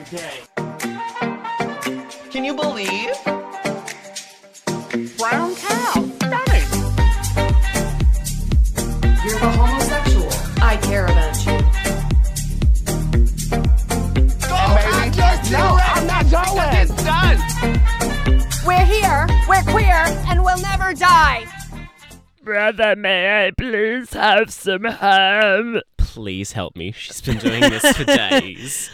gay. Can you believe? Brown cow. Stunning. You're the homosexual. I care about you. No, I'm not going. It's done. We're here, we're queer, and we'll never die. Brother, may I please have some ham? Please help me. She's been doing this for days.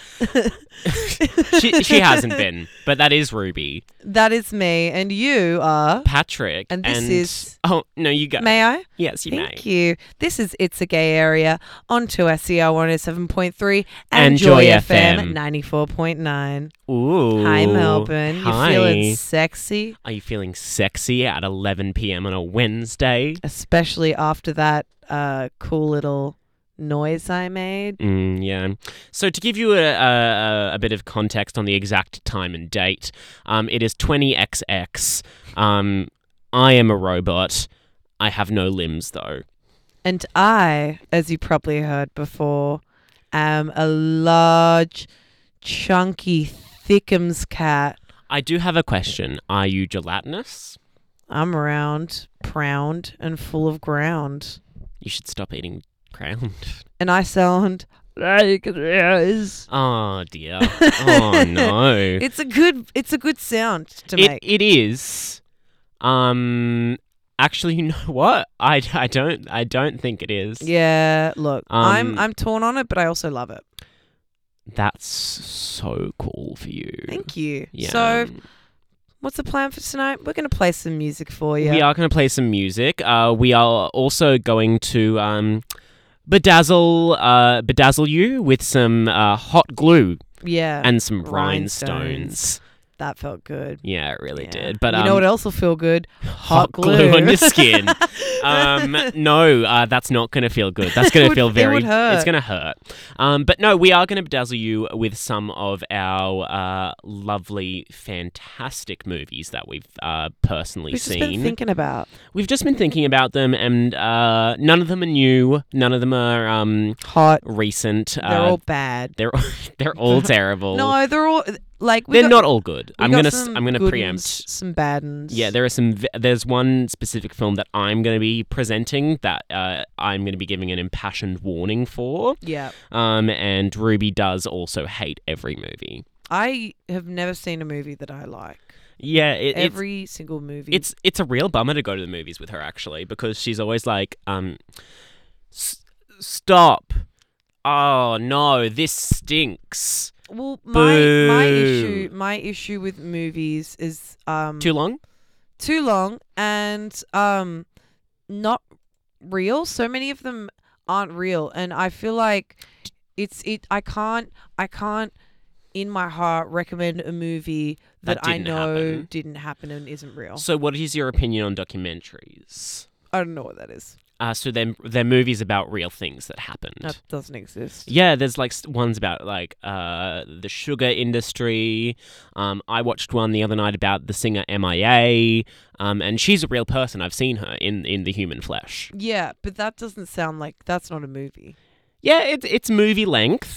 she hasn't been, but that is Ruby. That is me, and you are Patrick. And this is... Oh, no, you go. May I? Yes, you may. Thank you. This is It's a Gay Area on 2SER 107.3 And Joy FM 94.9. Ooh. Hi, Melbourne. Hi. You feeling sexy? Are you feeling sexy at 11 p.m. on a Wednesday? Especially after that cool little noise I made. Yeah. So to give you a bit of context on the exact time and date, it is 20XX. I am a robot. I have no limbs, though. And I, as you probably heard before, am a large, chunky, thickums cat. I do have a question. Are you gelatinous? I'm round, proud, and full of ground. You should stop eating ground. And I sound like this. Oh, dear. Oh, no. It's a good sound to make. It is. Actually, you know what? I don't think it is. Yeah, look, I'm torn on it, but I also love it. That's so cool for you. Thank you. Yeah. So, what's the plan for tonight? We're going to play some music for you. We are going to play some music. We are also going to bedazzle you with some hot glue. Yeah. And some rhinestones. That felt good. Yeah, it really did. But you know what else will feel good? Hot glue on your skin. No, that's not going to feel good. That's going to feel very... It would hurt. It's going to hurt. But no, we are going to bedazzle you with some of our lovely, fantastic movies that we've personally seen. We've just been thinking about. We've just been thinking about them, and none of them are new. None of them are hot, recent. They're all bad. They're all terrible. No, they're all... They're not all good. I'm gonna preempt some bad ones. Yeah, there's one specific film that I'm gonna be presenting that I'm gonna be giving an impassioned warning for. Yeah. And Ruby does also hate every movie. I have never seen a movie that I like. Yeah, every single movie. It's a real bummer to go to the movies with her, actually, because she's always like, stop. Oh no, this stinks. Well, my issue with movies is too long and not real. So many of them aren't real, and I feel like I can't in my heart recommend a movie that I know didn't happen and isn't real. So what is your opinion on documentaries? I don't know what that is. So they're movies about real things that happened. That doesn't exist. Yeah, there's like ones about like the sugar industry. I watched one the other night about the singer MIA, and she's a real person. I've seen her in the human flesh. Yeah, but that doesn't sound like that's not a movie. Yeah, it's movie length.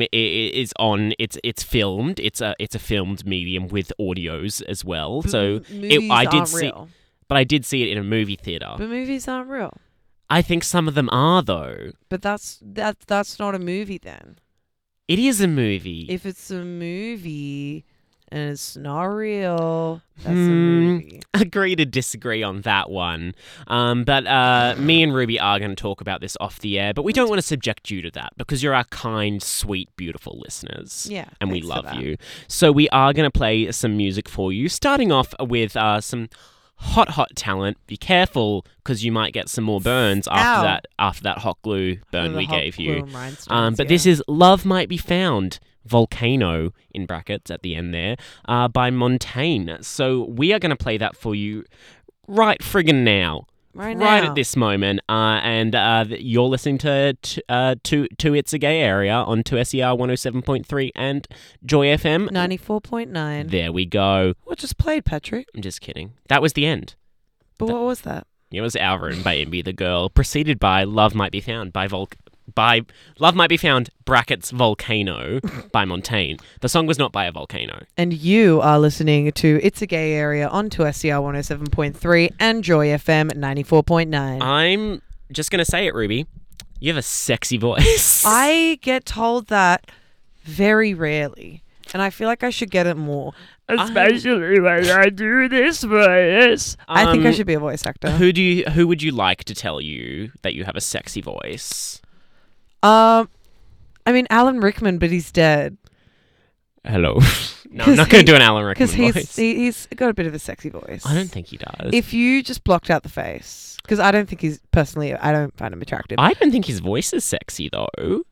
It's filmed. It's a filmed medium with audios as well. So I did see, real. But I did see it in a movie theater. But movies aren't real. I think some of them are, though. But that's not a movie then. It is a movie. If it's a movie and it's not real, that's a movie. Agree to disagree on that one. But me and Ruby are going to talk about this off the air, but we don't want to subject you to that because you're our kind, sweet, beautiful listeners. Yeah. And we love you. So we are going to play some music for you, starting off with some hot talent. Be careful because you might get some more burns after that hot glue burn we gave you. But this is Love Might Be Found, Volcano in brackets at the end there, by Montaigne. So we are going to play that for you right friggin' now. Right at this moment, and you're listening to It's a Gay Area on 2SER 107.3 and Joy FM 94.9. There we go. What just played, Patrick? I'm just kidding. That was the end. But what was that? It was Our Room by Imby the Girl, preceded by Love Might Be Found by by Love Might Be Found brackets Volcano by Montaigne. The song was not by a volcano. And you are listening to It's a Gay Area on 2SCR 107.3 and Joy FM 94.9. I'm just going to say it, Ruby. You have a sexy voice. I get told that very rarely, and I feel like I should get it more. Especially when I do this voice. I think I should be a voice actor. Who would you like to tell you that you have a sexy voice? I mean Alan Rickman, but he's dead. Hello. No, I'm not going to do an Alan Rickman Because voice. he's got a bit of a sexy voice. I don't think he does. If you just blocked out the face, because I don't think he's personally, I don't find him attractive. I don't think his voice is sexy though.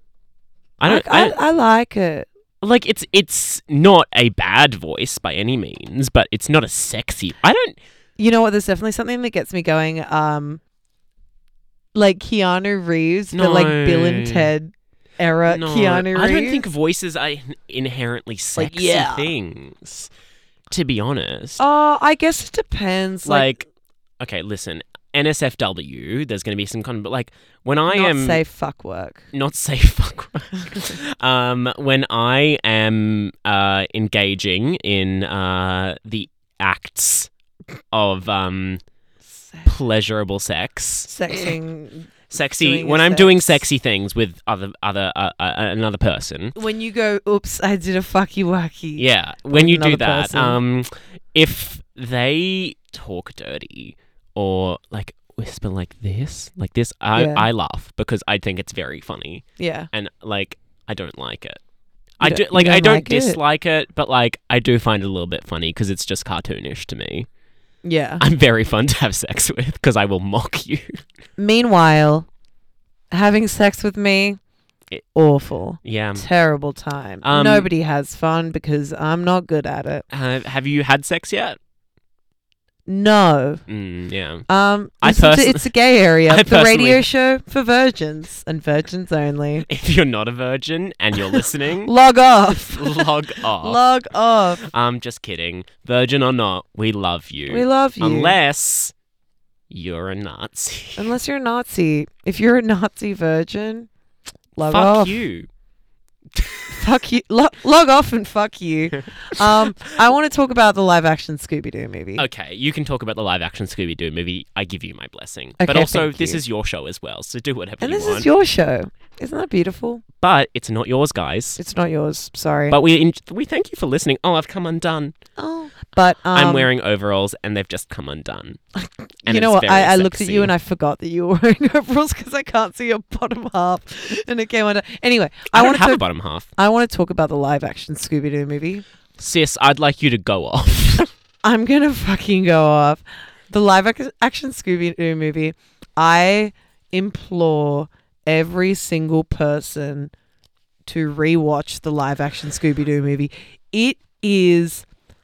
I like it. Like it's not a bad voice by any means, but it's not a sexy. You know what? There's definitely something that gets me going. Like Keanu Reeves, but like Bill and Ted era Keanu Reeves. I don't think voices are inherently sexy things. To be honest. Oh, I guess it depends. Like, okay, listen. NSFW, there's going to be some kind of, but like when I not am safe fuck work. Not safe fuck work. When I am engaging in the acts of pleasurable sex, sexy. When I'm doing sexy things with another person. When you go, oops, I did a fucky wacky. Yeah, when you do that, person. if they talk dirty or like whisper like this, I laugh because I think it's very funny. Yeah, and like I don't like it. I don't dislike it, but like I do find it a little bit funny because it's just cartoonish to me. Yeah, I'm very fun to have sex with because I will mock you. Meanwhile, having sex with me, awful. Yeah, terrible time. Nobody has fun because I'm not good at it. Have you had sex yet? No. Yeah. It's a Gay Area. The radio show for virgins and virgins only. If you're not a virgin and you're listening, log off. Log off. Log off. Just kidding. Virgin or not, we love you. We love you. Unless you're a Nazi. Unless you're a Nazi. If you're a Nazi virgin, log off. Fuck you. Fuck you. Log off and fuck you. I want to talk about the live action Scooby-Doo movie. Okay, you can talk about the live action Scooby-Doo movie. I give you my blessing. Okay, but also, thank this you. is your show as well, so do whatever you want. And this is your show. Isn't that beautiful? But it's not yours, guys. It's not yours. Sorry. But we thank you for listening. Oh, I've come undone. Oh. But I'm wearing overalls and they've just come undone. And you know what? I looked at sexy. you and I forgot that you were wearing overalls because I can't see your bottom half, and it came under. Anyway, I don't have a bottom half. I want to talk about the live action Scooby-Doo movie. Sis, I'd like you to go off. I'm gonna fucking go off. The live action Scooby-Doo movie. I implore every single person to rewatch the live action Scooby-Doo movie. It is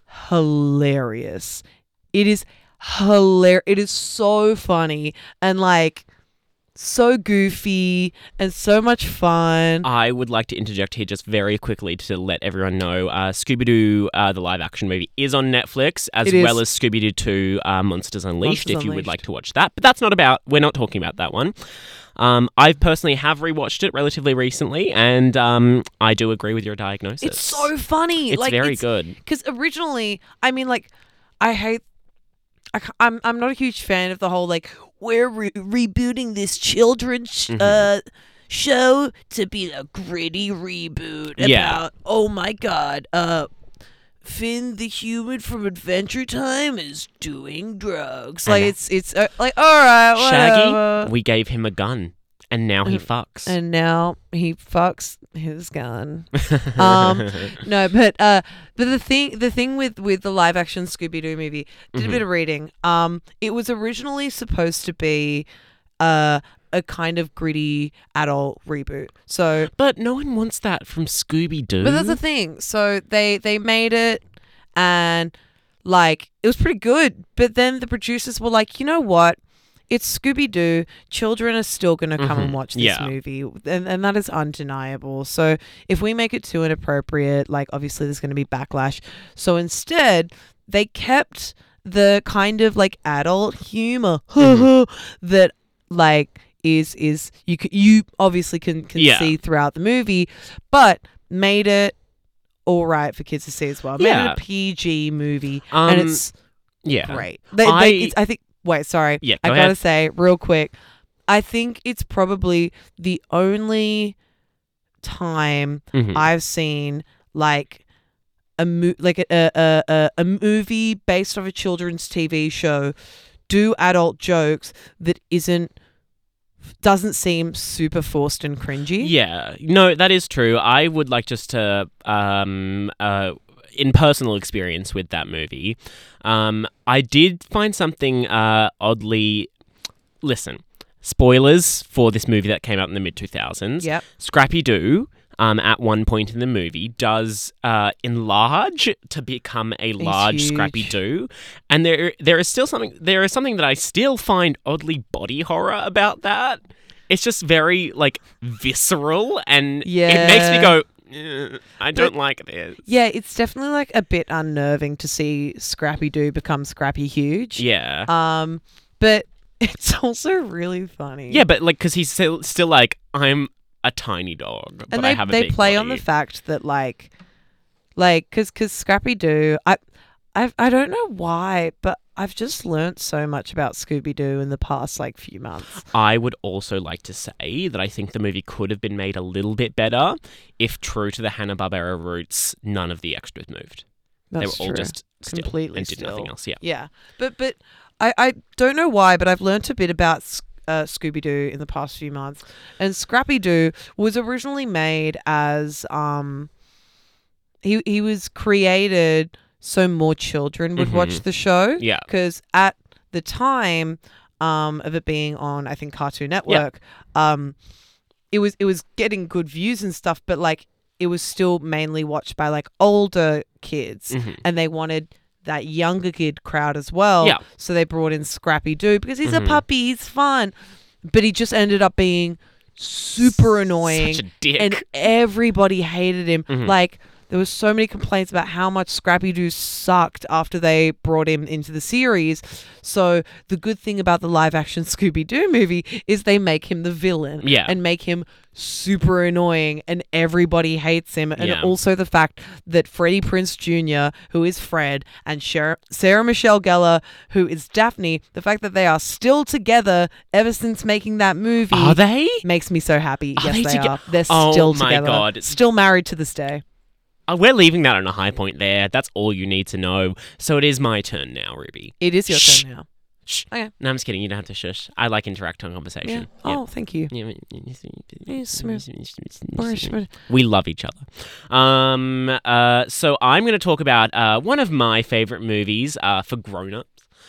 hilarious. It is hilarious. It is so funny and like so goofy and so much fun. I would like to interject here just very quickly to let everyone know Scooby-Doo, the live-action movie, is on Netflix, as well as Scooby-Doo 2, Monsters Unleashed, if you would like to watch that. But that's not about... We're not talking about that one. I personally have rewatched it relatively recently, and I do agree with your diagnosis. It's so funny. It's very good. Because originally, I mean, like, I'm not a huge fan of the whole, like, we're rebooting this children's show to be a gritty reboot about, oh my God, Finn the human from Adventure Time is doing drugs. Like, it's like, all right, whatever. Shaggy, we gave him a gun, and now he fucks. And now he fucks his gun. No, but the thing with the live action Scooby-Doo movie, did a bit of reading. It was originally supposed to be a kind of gritty adult reboot. So, but no one wants that from Scooby-Doo. but that's the thing. So they made it, and like it was pretty good. But then the producers were like, you know what? It's Scooby-Doo. Children are still going to come and watch this movie. And that is undeniable. So if we make it too inappropriate, like obviously there's going to be backlash. So instead, they kept the kind of like adult humor that like is you obviously can Yeah. see throughout the movie, but made it all right for kids to see as well. Made Yeah. it a PG movie, and it's Yeah. great. I- I think. Wait, sorry. Yeah, I go gotta ahead. say real quick. I think it's probably the only time Mhm. I've seen like a movie based off a children's TV show do adult jokes that doesn't seem super forced and cringy. Yeah, no, that is true. I would like just to, in personal experience with that movie, I did find something oddly. Listen, spoilers for this movie that came out in the mid-2000s. Yep. Scrappy Doo, at one point in the movie, does enlarge to become a large huge. Scrappy Doo, and there is something that I still find oddly body horror about that. It's just very like visceral, and it makes me Yeah. go, I don't like this. Yeah, it's definitely like a bit unnerving to see Scrappy Doo become Scrappy Huge. Yeah. But it's also really funny. Yeah, but like, because he's still like, I'm a tiny dog, but and I have a they big play on body. the fact that like because Scrappy Doo, I don't know why, but I've just learnt so much about Scooby Doo in the past like few months. I would also like to say that I think the movie could have been made a little bit better if, true to the Hanna-Barbera roots, none of the extras moved. That's they were all true. just still Completely and did nothing still. else. Yeah. Yeah, but I don't know why, but I've learnt a bit about Scooby Doo in the past few months, and Scrappy Doo was originally made as he was created so more children would watch the show. Yeah. Because at the time of it being on, I think, Cartoon Network, it was getting good views and stuff, but like it was still mainly watched by like older kids, Mhm. and they wanted that younger kid crowd as well. Yeah. So they brought in Scrappy Doo because he's a Mhm. puppy, he's fun, but he just ended up being super annoying, Such a dick. and everybody hated him. Mhm. Like there was so many complaints about how much Scrappy Doo sucked after they brought him into the series. So the good thing about the live action Scooby Doo movie is they make him the villain, Yeah. and make him super annoying, and everybody hates him. And Yeah. also the fact that Freddie Prinze Jr., who is Fred, and Sarah Michelle Gellar, who is Daphne, the fact that they are still together ever since making that movie Are they? makes me so happy. Are yes, they they toge- are. They're Oh still my together. God. Still married to this day. We're leaving that on a high point there. That's all you need to know. So it is my turn now, Ruby. It is your Shh. turn now. Shh. Okay. No, I'm just kidding. You don't have to shush. I like interacting conversation. Yeah. Oh, thank you. We love each other. So I'm going to talk about one of my favorite movies for grown-ups.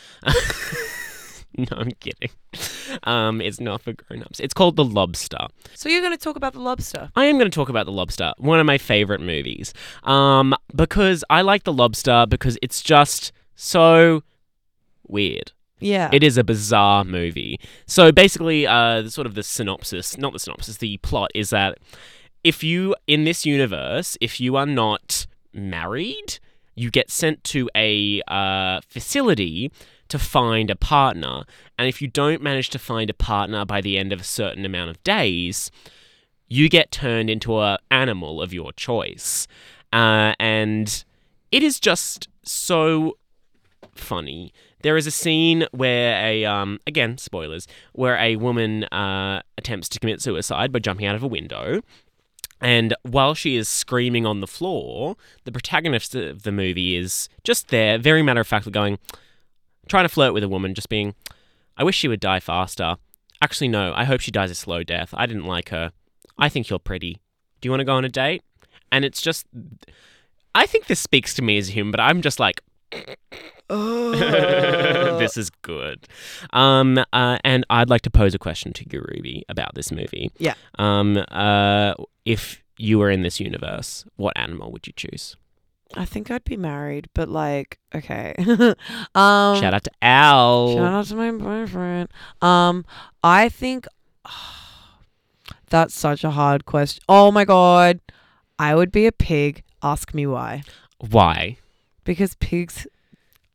No, I'm kidding. It's not for grown-ups. It's called The Lobster. So you're going to talk about The Lobster. I am going to talk about The Lobster, one of my favorite movies. Because I like The Lobster because it's just so weird. Yeah. It is a bizarre movie. So basically, the plot is that in this universe, if you are not married, you get sent to a facility to find a partner. And if you don't manage to find a partner by the end of a certain amount of days, you get turned into an animal of your choice. And it is just so funny. There is a scene where again, spoilers, where a woman attempts to commit suicide by jumping out of a window. And while she is screaming on the floor, the protagonist of the movie is just there, very matter-of-factly going, trying to flirt with a woman, just being, I wish she would die faster. Actually, no, I hope she dies a slow death. I didn't like her. I think you're pretty. Do you want to go on a date? And it's just, I think this speaks to me as a human, but I'm just like, this is good. And I'd like to pose a question to you, Ruby, about this movie. Yeah. If you were in this universe, what animal would you choose? I think I'd be married, but like, okay. Shout out to Al. Shout out to my boyfriend. I think that's such a hard question. Oh my God. I would be a pig. Ask me why. Why? Because pigs'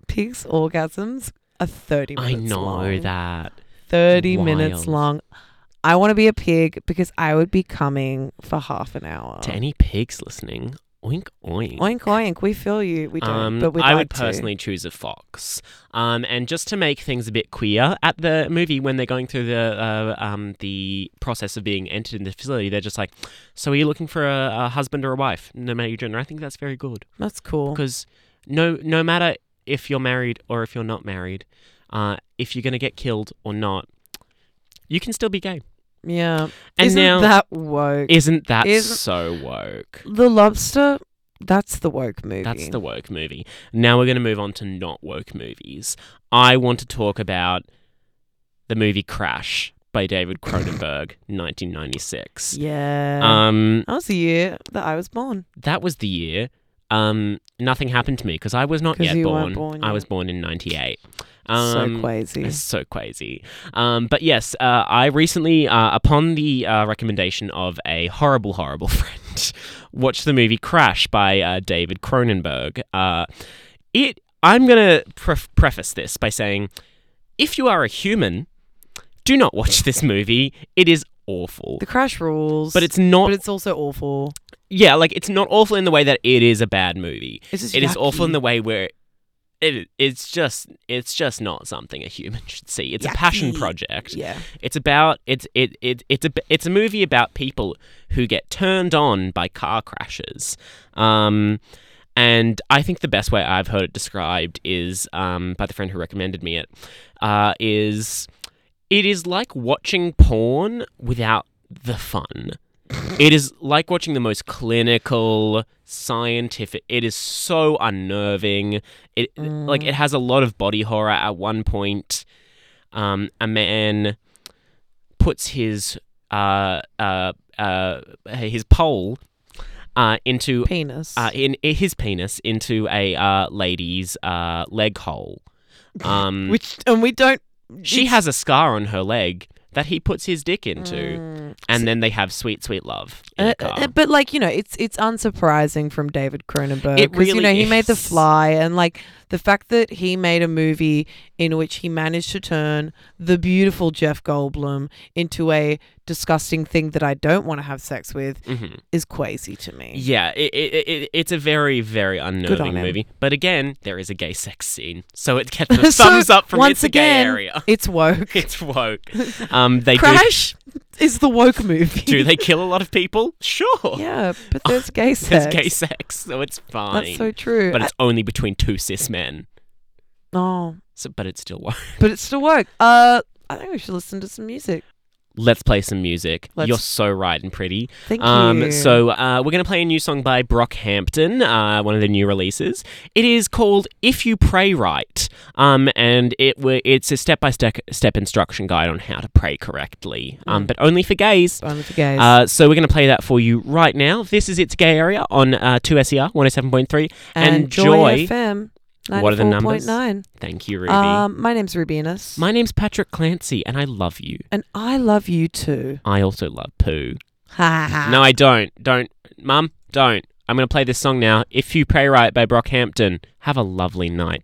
orgasms are 30 minutes I know long. that. 30 Wild. minutes long. I want to be a pig because I would be coming for half an hour. To any pigs listening, oink oink. Oink oink, we feel you. We don't, but we'd I like would to. personally choose a fox. And just to make things a bit queer, at the movie when they're going through the process of being entered in the facility, they're just like, "So are you looking for a husband or a wife, no matter your gender?" I think that's very good That's cool. because no matter if you're married or if you're not married, if you're gonna get killed or not, you can still be gay. Yeah. And Isn't now, that woke? isn't that Isn't- so woke? The Lobster, that's the woke movie. That's the woke movie. Now we're going to move on to not woke movies. I want to talk about the movie Crash by David Cronenberg, 1996. Yeah. That was the year that I was born. That was the year. Nothing happened to me because I was not 'Cause yet you born. weren't born I yet. was born in 98. So crazy. It's so crazy. But yes, I recently, upon the recommendation of a horrible, horrible friend, watched the movie Crash by David Cronenberg. I'm going to preface this by saying, if you are a human, do not watch this movie. It is awful. The Crash rules. But it's not... But it's also awful. Yeah, like, it's not awful in the way that it is a bad movie. It's just It is awful in yucky. the way where it's just not something a human should see. It's a passion Yucky. project. Yeah. It's a movie about people who get turned on by car crashes. And I think the best way I've heard it described is by the friend who recommended me it is like watching porn without the fun. It is like watching the most clinical, scientific. It is so unnerving. It has a lot of body horror. At one point, a man puts his pole into Penis. in his penis into a lady's leg hole. And we don't. She has a scar on her leg that he puts his dick into, and then they have sweet, sweet love in a car. But it's unsurprising from David Cronenberg It because really he made The is. Fly, and like the fact that he made a movie in which he managed to turn the beautiful Jeff Goldblum into a disgusting thing that I don't want to have sex with is crazy to me. Yeah, it's a very, very on unnerving him. movie. But again, there is a gay sex scene, so it gets the So, thumbs up from once It's a Gay again, Area. It's woke. It's woke. They Crash is the woke movie. do they kill a lot of people? Sure. Yeah, but there's gay sex. There's gay sex, so it's fine. That's so true. But it's only between two cis men. Oh, So, but it's still woke. but it's still woke. I think we should listen to some music. Let's play some music. Let's- You're so right and pretty. Thank you. So we're going to play a new song by Brockhampton, one of the new releases. It is called If You Pray Right, and it's a step-by-step instruction guide on how to pray correctly, but only for gays. Only for gays. So we're going to play that for you right now. This is It's Gay Area on 2SER 107.3. and Joy FM. What are the numbers? 94.9. Thank you, Ruby. My name's Rubianus. My name's Patrick Clancy, and I love you. And I love you too. I also love poo. Ha ha ha. No, I don't. Don't. Mum, don't. I'm going to play this song now. If You Pray Right by Brockhampton. Have a lovely night.